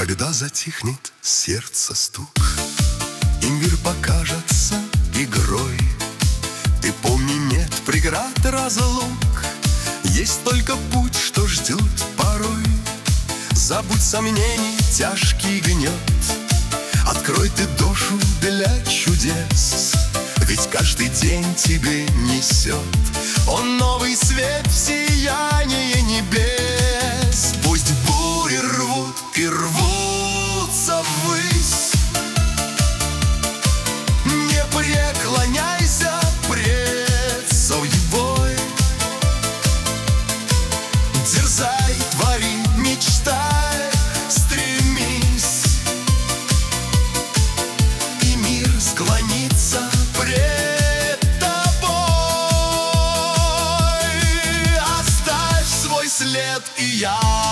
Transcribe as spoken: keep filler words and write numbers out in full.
Когда затихнет сердце стук, и мир покажется игрой, ты помни, нет преград, разлук, есть только путь, что ждет порой. Забудь сомнений, тяжкий гнет, открой ты душу для чудес, ведь каждый день тебе несет он новый свет в сиянии небес. Пусть бури рвут и рвутся ввысь, не преклоняйся пред судьбой. Дерзай, твори, мечтай, стремись, и мир склонится пред тобой. Оставь свой след, и я